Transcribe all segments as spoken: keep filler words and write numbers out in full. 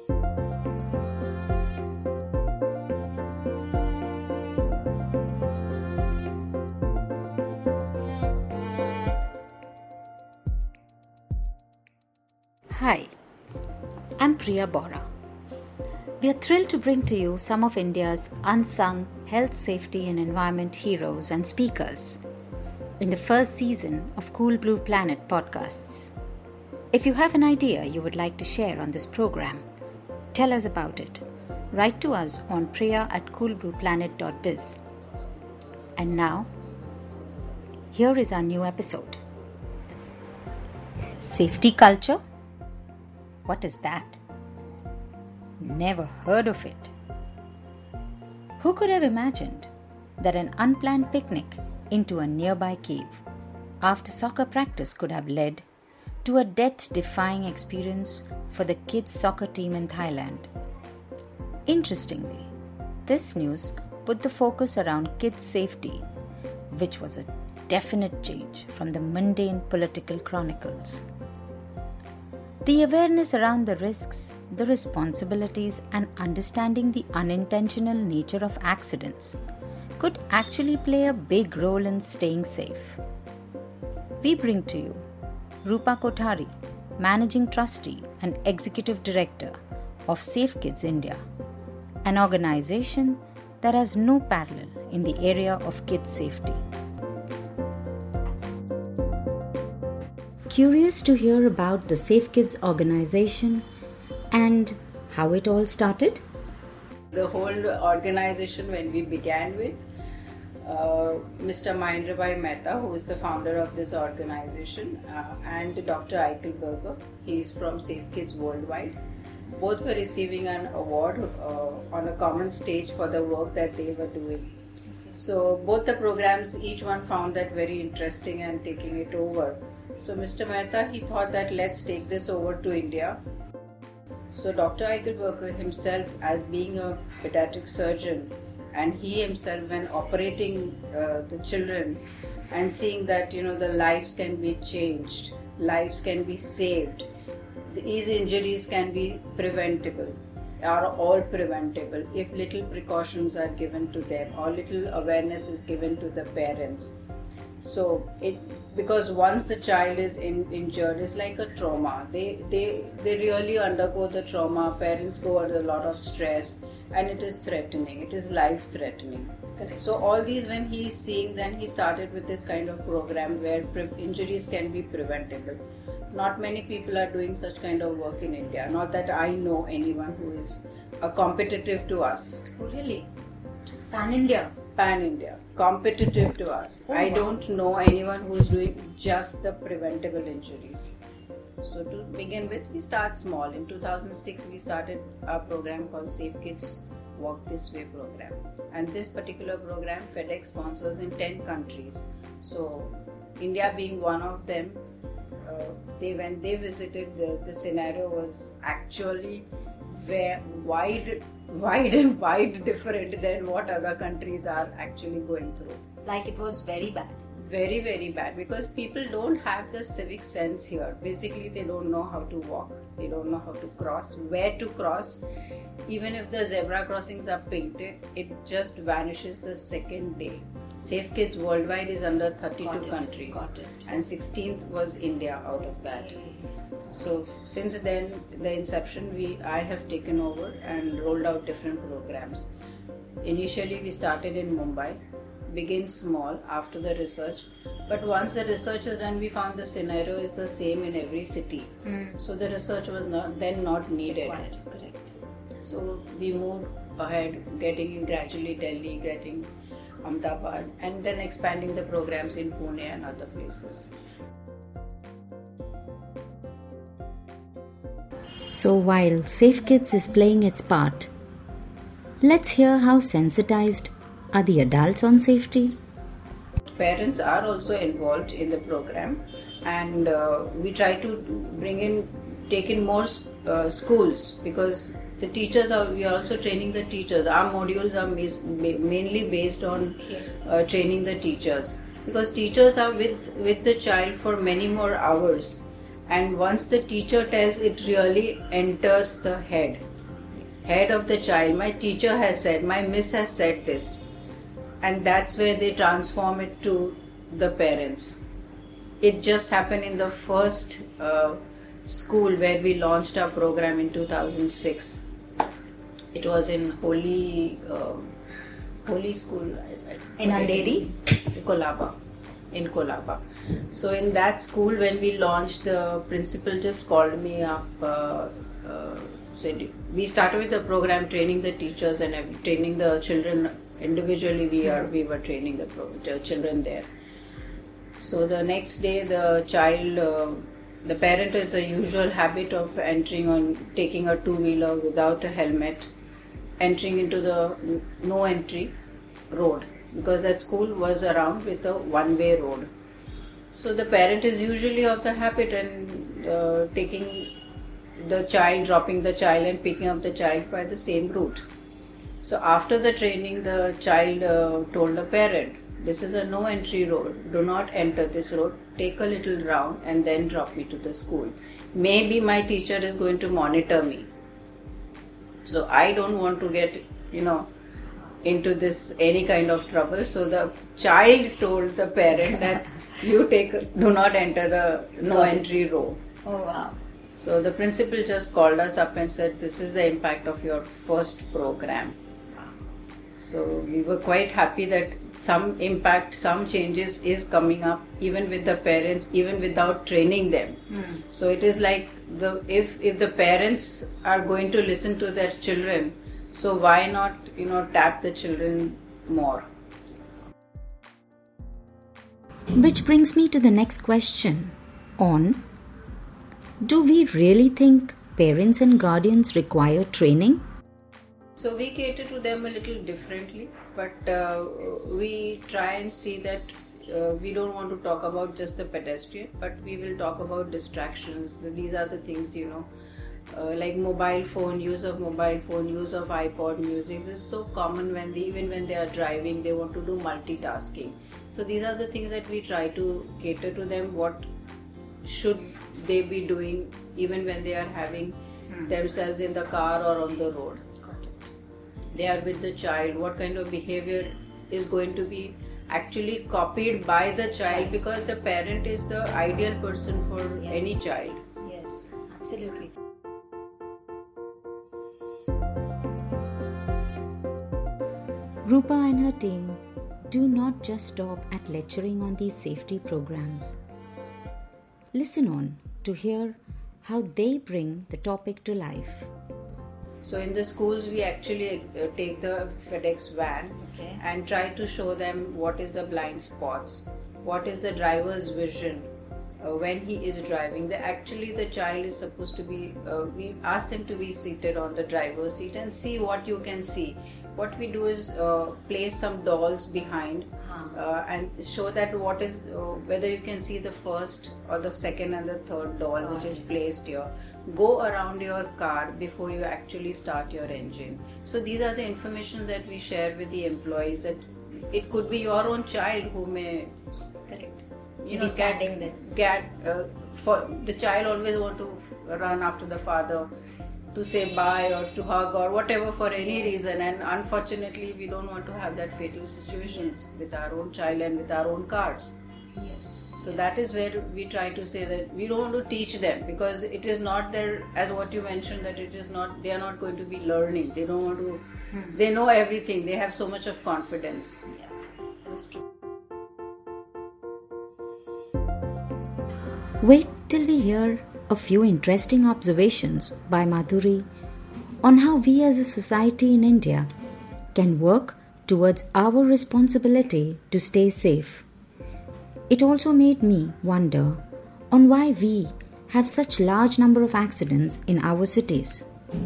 Hi, I'm Priya Bora. We are thrilled to bring to you some of India's unsung health, safety and environment heroes and speakers in the first season of Cool Blue Planet podcasts. If you have an idea you would like to share on this program, tell us about it. Write to us on priya at coolblueplanet dot biz. And now, here is our new episode. Safety culture? What is that? Never heard of it. Who could have imagined that an unplanned picnic into a nearby cave after soccer practice could have led to a death-defying experience for the kids' soccer team in Thailand? Interestingly, this news put the focus around kids' safety, which was a definite change from the mundane political chronicles. The awareness around the risks, the responsibilities, and understanding the unintentional nature of accidents could actually play a big role in staying safe. We bring to you Rupa Kothari, Managing Trustee and Executive Director of Safe Kids India, an organization that has no parallel in the area of kids' safety. Curious to hear about the Safe Kids organization and how it all started? The whole organization, when we began with uh, Mister Mahendrabhai Mehta, who is the founder of this organization, uh, and Doctor Eichelberger, he is from Safe Kids Worldwide. Both were receiving an award uh, on a common stage for the work that they were doing. Okay. So both the programs, each one found that very interesting and taking it over. So Mister Mehta, he thought that let's take this over to India. So Doctor Eichelberger himself, as being a pediatric surgeon, and he himself when operating uh, the children and seeing that, you know, the lives can be changed, lives can be saved, these injuries can be preventable, are all preventable if little precautions are given to them or little awareness is given to the parents. So it because once the child is in, injured, it's like a trauma. They they they really undergo the trauma. Parents go under a lot of stress, and it is threatening. It is life threatening. Correct. So all these, when he is seeing, then he started with this kind of program where pre- injuries can be preventable. Not many people are doing such kind of work in India. Not that I know anyone who is a competitive to us. Oh, really? Pan India. Pan India, competitive to us. Oh, I wow. don't know anyone who is doing just the preventable injuries. So to begin with, we start small. In two thousand six, we started a program called Safe Kids Walk This Way program. And this particular program, FedEx sponsors in ten countries. So India being one of them, uh, they when they visited, the, the scenario was actually where wide wide and wide different than what other countries are actually going through. Like it was very bad. Very, very bad, because people don't have the civic sense here. Basically, they don't know how to walk. They don't know how to cross, where to cross. Even if the zebra crossings are painted, it just vanishes the second day. Safe Kids Worldwide is under thirty-two Got it, countries. got it. And sixteenth was India out of that. So since then, the inception, we I have taken over and rolled out different programs. Initially, we started in Mumbai, begin small after the research. But once the research is done, we found the scenario is the same in every city. Mm. So the research was not then not needed. Right, correct. So we moved ahead, getting in gradually Delhi, getting Ahmedabad, and then expanding the programs in Pune and other places. So while Safe Kids is playing its part, let's hear how sensitized are the adults on safety. Parents are also involved in the program, and uh, we try to bring in, take in more uh, schools, because the teachers are, we are also training the teachers. Our modules are mas- mainly based on uh, training the teachers, because teachers are with, with the child for many more hours. And once the teacher tells, it really enters the head. head of the child, my teacher has said, my miss has said this. And that's where they transform it to the parents. It just happened in the first uh, school where we launched our program in two thousand six. It was in Holy uh, Holy School. I, I, in Andheri? Colaba. In Colaba. So in that school, when we launched, the principal just called me up. Uh, uh, said, we started with the program, training the teachers and every, training the children individually. We are we were training the, pro, the children there. So the next day, the child, uh, the parent has a usual habit of entering on, taking a two-wheeler without a helmet, entering into the no entry road, because that school was around with a one-way road. So the parent is usually of the habit and uh, taking the child, dropping the child and picking up the child by the same route. So after the training, the child uh, told the parent, this is a no entry road, do not enter this road, take a little round and then drop me to the school. Maybe my teacher is going to monitor me. So I don't want to get, you know, into this any kind of trouble. So the child told the parent that you take, do not enter the no entry row. Oh wow. So the principal just called us up and said, this is the impact of your first program. So we were quite happy that some impact, some changes is coming up even with the parents, even without training them. Mm. So it is like the if if the parents are going to listen to their children, so why not, you know, tap the children more? Which brings me to the next question on, do we really think parents and guardians require training? So we cater to them a little differently, but uh, we try and see that uh, we don't want to talk about just the pedestrian, but we will talk about distractions. These are the things, you know, uh, like mobile phone, use of mobile phone, use of iPod music is so common when they, even when they are driving, they want to do multitasking. So these are the things that we try to cater to them. What should they be doing even when they are having hmm. themselves in the car or on the road? They are with the child, what kind of behavior is going to be actually copied by the child, because the parent is the ideal person for yes. any child. Yes, absolutely. Rupa and her team do not just stop at lecturing on these safety programs. Listen on to hear how they bring the topic to life. So in the schools, we actually uh, take the FedEx van okay. and try to show them what is the blind spots, what is the driver's vision uh, when he is driving. The, actually, the child is supposed to be, uh, we ask them to be seated on the driver's seat and see what you can see. What we do is uh, place some dolls behind uh, and show that what is, uh, whether you can see the first or the second and the third doll oh, which is placed here. Go around your car before you actually start your engine. So these are the information that we share with the employees, that it could be your own child who may correct you know, get, there. get uh, for the child always want to run after the father to say bye or to hug or whatever for any yes. reason, and unfortunately we don't want to have that fatal situations yes. with our own child and with our own cars. Yes. So yes. that is where we try to say that we don't want to teach them, because it is not their, as what you mentioned, that it is not, they are not going to be learning. They don't want to, hmm. they know everything. They have so much of confidence. Yeah, that's true. Wait till we hear a few interesting observations by Madhuri on how we as a society in India can work towards our responsibility to stay safe. It also made me wonder on why we have such large number of accidents in our cities.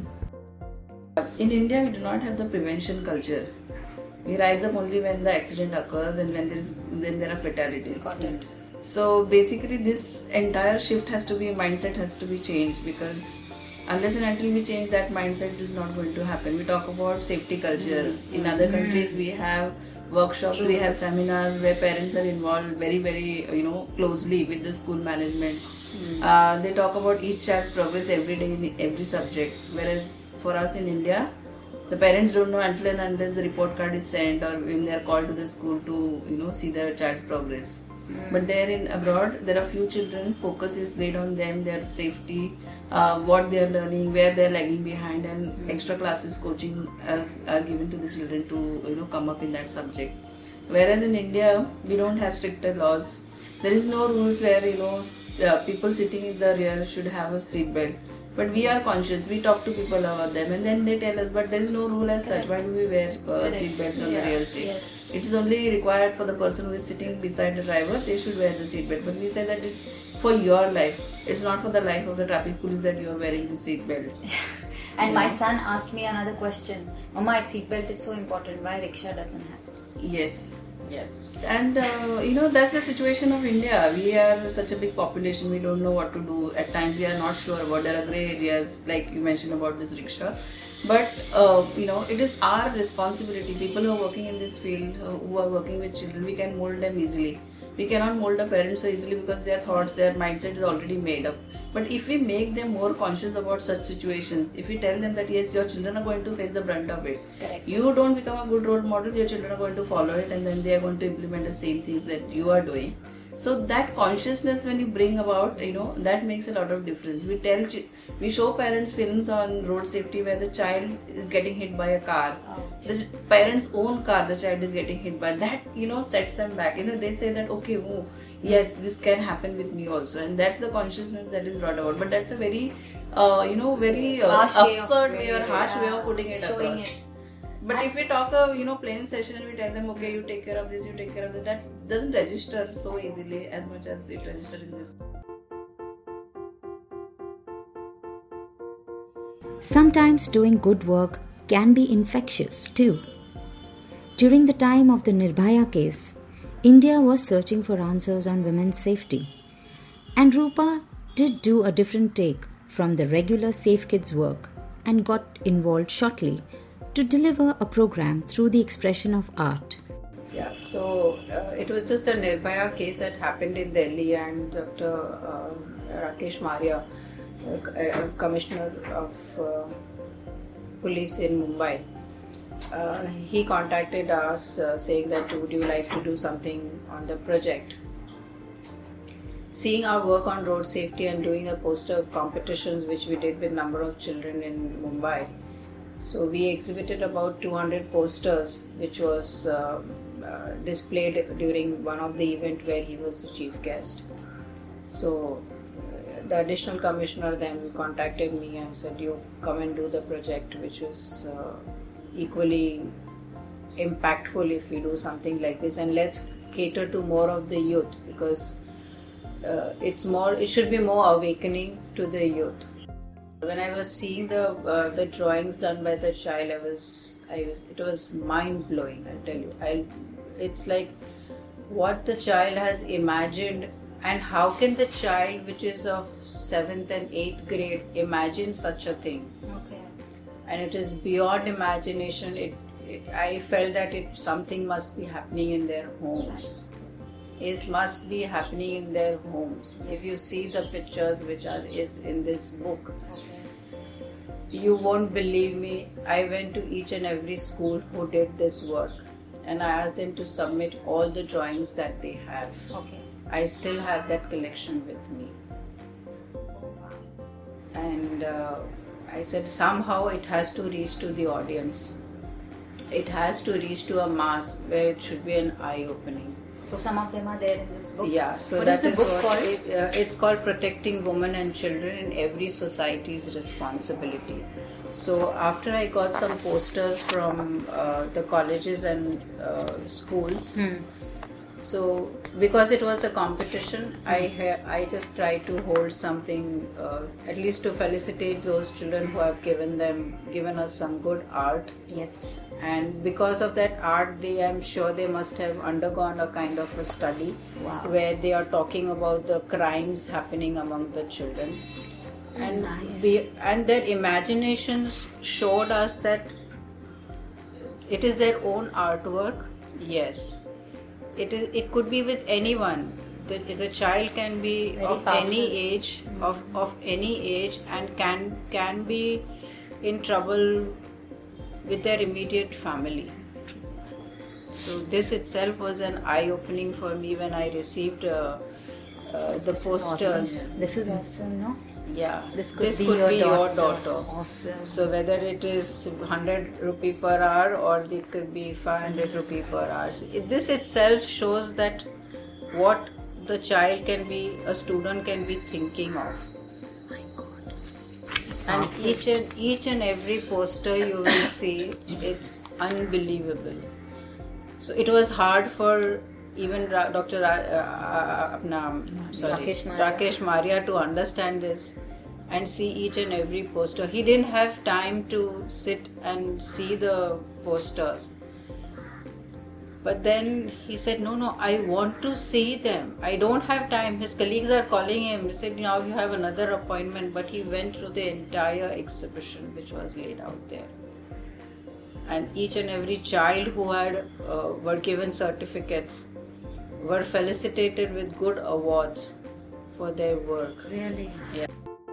In India, we do not have the prevention culture. We rise up only when the accident occurs and when there is then there are fatalities. Got it. So basically, this entire shift has to be, mindset has to be changed, because unless and until we change that mindset, it is not going to happen. We talk about safety culture. Mm-hmm. In other countries, we have workshops, True. we have seminars where parents are involved very, very, you know, closely with the school management. Mm. Uh, they talk about each child's progress every day in every subject. Whereas for us in India, the parents don't know until and unless the report card is sent or when they are called to the school to, you know, see their child's progress. Mm. But there in abroad, there are few children, focus is laid on them, their safety, uh, what they are learning, where they are lagging behind, and mm. extra classes, coaching as, are given to the children to, you know, come up in that subject. Whereas in India, we don't have stricter laws. There is no rules where, you know, uh, people sitting in the rear should have a seat belt. But we yes. are conscious, we talk to people about them and then they tell us, but there is no rule as Correct. Such. Why do we wear uh, seat belts on yeah. the rear seat? Yes. It is only required for the person who is sitting beside the driver, they should wear the seat belt. But we say that it's for your life. It's not for the life of the traffic police that you are wearing the seat belt. And yeah. my son asked me another question. Mama, if seat belt is so important, why rickshaw doesn't have it? Yes. Yes. And uh, you know, that's the situation of India. We are such a big population, we don't know what to do. At times we are not sure about, there are grey areas like you mentioned about this rickshaw. But uh, you know, it is our responsibility. People who are working in this field, uh, who are working with children, we can mold them easily. We cannot mold the parents so easily because their thoughts, their mindset is already made up. But if we make them more conscious about such situations, if we tell them that yes, your children are going to face the brunt of it. Correct. You don't become a good role model, your children are going to follow it and then they are going to implement the same things that you are doing. So that consciousness when you bring about, you know, that makes a lot of difference. We tell, we show parents films on road safety where the child is getting hit by a car. Oh. The parents' own car, the child is getting hit by. That, you know, sets them back. You know, they say that, okay, oh, yes, this can happen with me also. And that's the consciousness that is brought about. But that's a very, uh, you know, very uh, absurd way or harsh way of putting it across. It. But if we talk a you know plain session and we tell them, okay, you take care of this, you take care of that, that doesn't register so easily as much as it registers in this. Sometimes doing good work can be infectious too. During the time of the Nirbhaya case, India was searching for answers on women's safety. And Rupa did do a different take from the regular Safe Kids work and got involved shortly to deliver a program through the expression of art. Yeah, so uh, it was just a Nirbhaya case that happened in Delhi, and Doctor Uh, Rakesh Maria, uh, Commissioner of uh, Police in Mumbai, uh, he contacted us uh, saying that would you like to do something on the project. Seeing our work on road safety and doing the poster competitions which we did with number of children in Mumbai, so we exhibited about two hundred posters which was uh, uh, displayed during one of the event where he was the chief guest. So uh, the additional commissioner then contacted me and said, you come and do the project, which was uh, equally impactful if we do something like this, and let's cater to more of the youth, because uh, it's more it should be more awakening to the youth. When I was seeing the uh, the drawings done by the child, I was I was it was mind blowing. I tell you, I it's like what the child has imagined, and how can the child, which is of seventh and eighth grade, imagine such a thing? Okay. And it is beyond imagination. It, it I felt that it something must be happening in their homes. It must be happening in their homes. Yes. If you see the pictures which are is in this book, okay, you won't believe me. I went to each and every school who did this work, and I asked them to submit all the drawings that they have. Okay. I still have that collection with me. Oh, wow. And uh, I said somehow it has to reach to the audience. It has to reach to a mass where it should be an eye-opening. So some of them are there in this book. Yeah. So what that is the is book what called? It, uh, it's called Protecting Women and Children in Every Society's Responsibility. So after I got some posters from uh, the colleges and uh, schools, hmm. so because it was a competition, hmm. I ha- I just tried to hold something uh, at least to felicitate those children who have given them given us some good art. Yes. And because of that art, they I'm sure they must have undergone a kind of a study. Wow. Where they are talking about the crimes happening among the children. And nice. we, and their imaginations showed us that it is their own artwork. Yes, it is. It could be with anyone. The, the child can be Very of powerful. any age, mm-hmm. of of any age, and can can be in trouble with their immediate family. So this itself was an eye-opening for me when I received uh, uh, the This posters. is awesome. This is awesome, no? Yeah, This could this be, could your, be daughter. your daughter. Awesome. So whether it is one hundred rupee per hour or it could be five hundred rupee per hour. This itself shows that what the child can be, a student can be thinking of. My God. This is And powerful. each and each and every poster you will see, it's unbelievable. So it was hard for even Ra- Doctor Ra- uh, apna, sorry, Rakesh Maria. Rakesh Maria to understand this and see each and every poster. He didn't have time to sit and see the posters. But then he said, no, no, I want to see them. I don't have time. His colleagues are calling him. He said, now you have another appointment. But he went through the entire exhibition which was laid out there. And each and every child who had uh, were given certificates were felicitated with good awards for their work. Really? Yeah.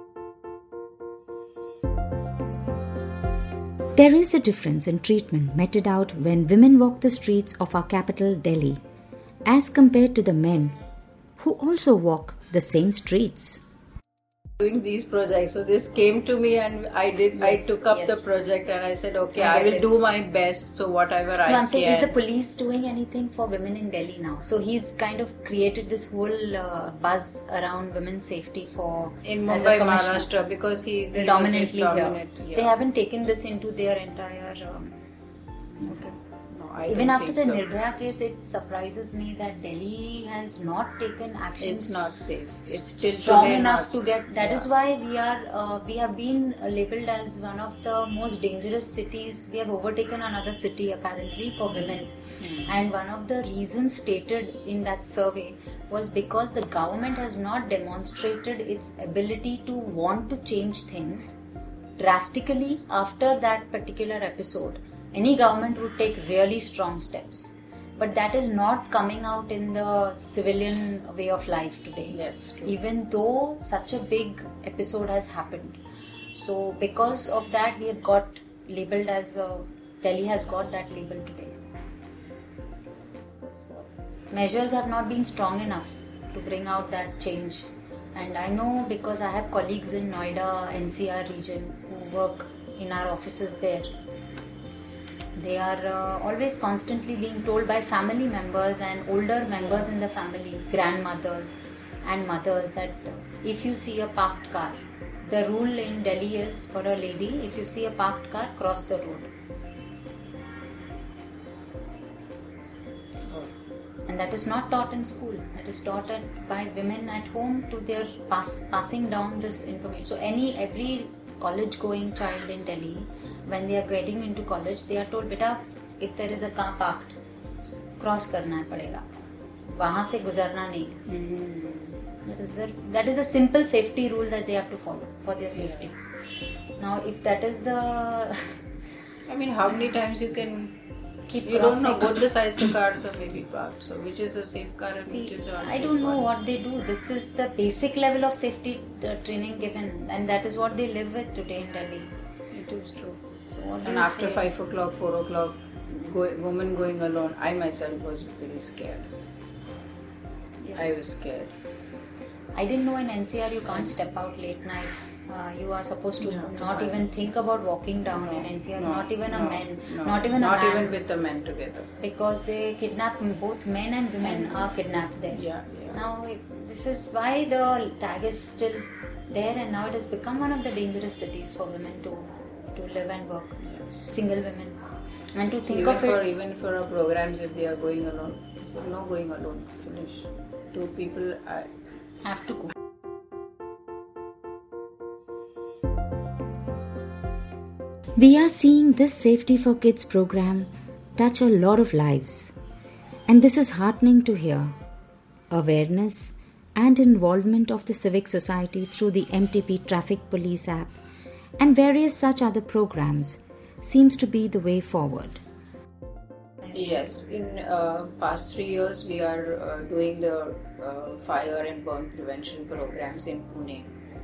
There is a difference in treatment meted out when women walk the streets of our capital, Delhi, as compared to the men who also walk the same streets. Doing these projects, so this came to me and I did. Yes, I took up yes. the project and I said, okay, I I, get will it. do my best. So whatever I No, I'm can. saying, is the police doing anything for women in Delhi now? So he's kind of created this whole uh, buzz around women's safety for in as a Mumbai, commissioner. Maharashtra, because he's Predominantly dominant, here. yeah. They haven't taken this into their entire. Um, okay. No, I Even don't after think the so. Nirbhaya case, it surprises me that Delhi has not taken action. It's not safe. It's still strong today enough not to safe. get. That is Yeah. why we are. Uh, we have been uh, labelled as one of the most dangerous cities. We have overtaken another city apparently for women, Hmm. and one of the reasons stated in that survey was because the government has not demonstrated its ability to want to change things drastically after that particular episode. Any government would take really strong steps, but that is not coming out in the civilian way of life today. That's true. Even though such a big episode has happened. So because of that, we have got labelled as uh, Delhi has got that label today. Because, uh, measures have not been strong enough to bring out that change. And I know because I have colleagues in Noida, N C R region who work in our offices there. They are uh, always constantly being told by family members and older members in the family, grandmothers and mothers, that uh, if you see a parked car, the rule in Delhi is for a lady, if you see a parked car, cross the road. And that is not taught in school. That is taught at, by women at home to their pass, passing down this information. So any every college-going child in Delhi, when they are getting into college, they are told, beta, if there is a car parked, cross करना पड़ेगा, वहाँ से गुजरना नहीं. Mm. That is the that is the simple safety rule that they have to follow for their safety. Yeah. Now, if that is the, I mean, how many times you can keep you crossing. don't know both the sides of cars are maybe parked. So which is the safe car and See, which is the I unsafe don't know one? what they do. This is the basic level of safety uh, training given, and that is what they live with today in Delhi. It is true. So what do And you after say? five o'clock, four o'clock, go, woman going alone, I myself was very scared. Yes. I was scared. I didn't know in N C R you can't step out late nights. Uh, you are supposed to You have to not buy even this. think about walking down No, in N C R. no, not even a no, man. no, Not even not a man. even with the men together. Because they kidnap both men and women And- are kidnapped there. Yeah, yeah. Now it, this is why the tag is still there, and now it has become one of the dangerous cities for women to to live and work. Yes. Single women, and to think even of for it. even for our programs, if they are going alone, so no going alone. Finish. Two people. I, Have to go. We are seeing this Safety for Kids program touch a lot of lives, and this is heartening to hear. Awareness and involvement of the civic society through the M T P Traffic Police app and various such other programs seems to be the way forward. Yes, in uh, past three years we are uh, doing the uh, fire and burn prevention programs in Pune.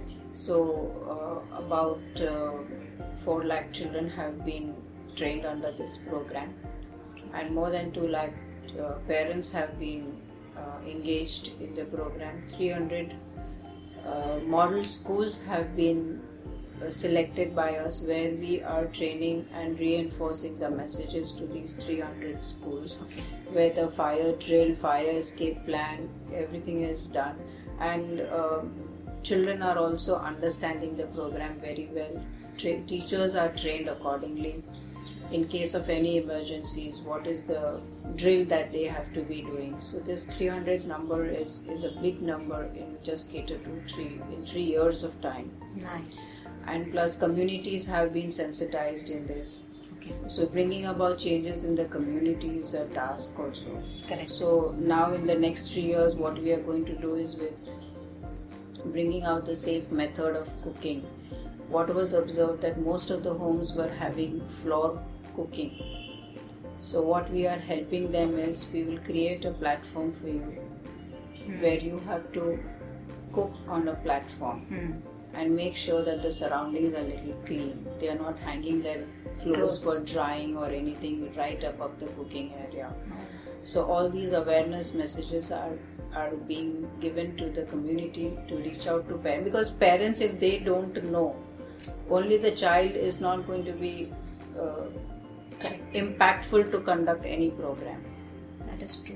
So uh, about uh, four lakh children have been trained under this program, okay. And more than two lakh uh, parents have been uh, engaged in the program. three hundred uh, model schools have been uh, selected by us, where we are training and reinforcing the messages to these three hundred schools, okay. Where the fire drill, fire escape plan, everything is done, and uh, children are also understanding the program very well. Tra- teachers are trained accordingly. In case of any emergencies, what is the drill that they have to be doing? So this three hundred number is, is a big number in just cater to three in three years of time. Nice. And plus communities have been sensitized in this. Okay. So bringing about changes in the community is a task also. Correct. So now in the next three years, what we are going to do is with bringing out the safe method of cooking. What was observed that most of the homes were having floor cooking. So what we are helping them is we will create a platform for you, hmm. where you have to cook on a platform, hmm. and make sure that the surroundings are little clean. They are not hanging their clothes, clothes. for drying or anything right up of the cooking area. Hmm. So all these awareness messages are are being given to the community to reach out to parents, because parents, if they don't know, only the child is not going to be uh, impactful to conduct any program. That is true.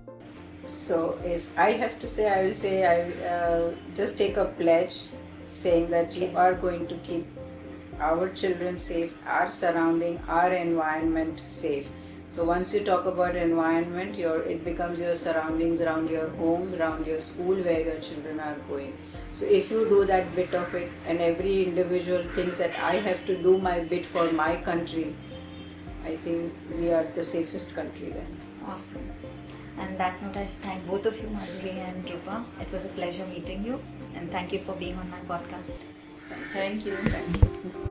So if I have to say, I will say I uh, just take a pledge saying that you are going to keep our children safe, our surrounding, our environment safe. So once you talk about environment, your it becomes your surroundings around your home, around your school where your children are going. So if you do that bit of it, and every individual thinks that I have to do my bit for my country, I think we are the safest country then. Awesome. And that note, I thank both of you, Madhuri and Rupa. It was a pleasure meeting you, and thank you for being on my podcast. Thank you. Thank you.